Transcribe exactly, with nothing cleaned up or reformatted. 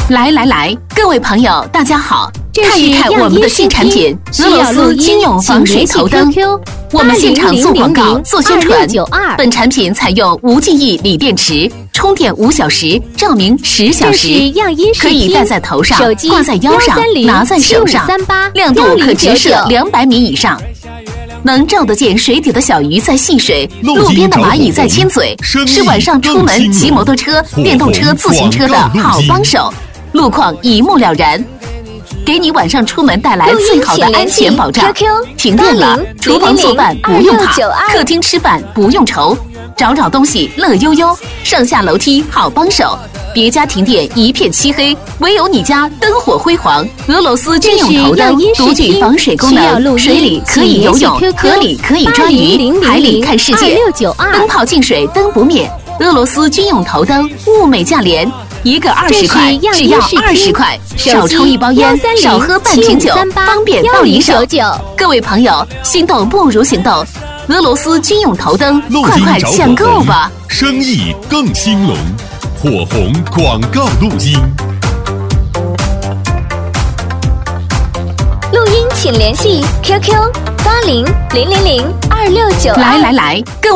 来来来，各位朋友，大家好，看一看我们的新产品——俄罗斯军用防水头灯。我们现场做广告、做宣传。本产品采用无记忆锂电池，充电五小时，照明十小时，可以戴在头上、挂在腰上、拿在手上，亮度可直射两百米以上。能照得见水底的小鱼在戏水，路边的蚂蚁在亲嘴，是晚上出门骑摩托车、电动车、自行车的好帮手，路况一目了然，给你晚上出门带来最好的安全保障。停电了，厨房做饭不用怕，客厅吃饭不用愁，找找东西乐悠悠，上下楼梯好帮手。别家停电一片漆黑，唯有你家灯火辉煌。俄罗斯军用头灯独具防水功能，水里可以游泳，河里可以抓鱼，海里看世界。灯泡进水灯不灭，俄罗斯军用头灯物美价廉，一个二十块，只要二十块，少抽一包烟，少喝半瓶酒，方便到你手。各位朋友，心动不如行动，俄罗斯军用头灯，快快抢购吧！ 生意更兴隆。火红广告录音， 录音请联系 Q Q 八零零零零二六九二。 来来来，各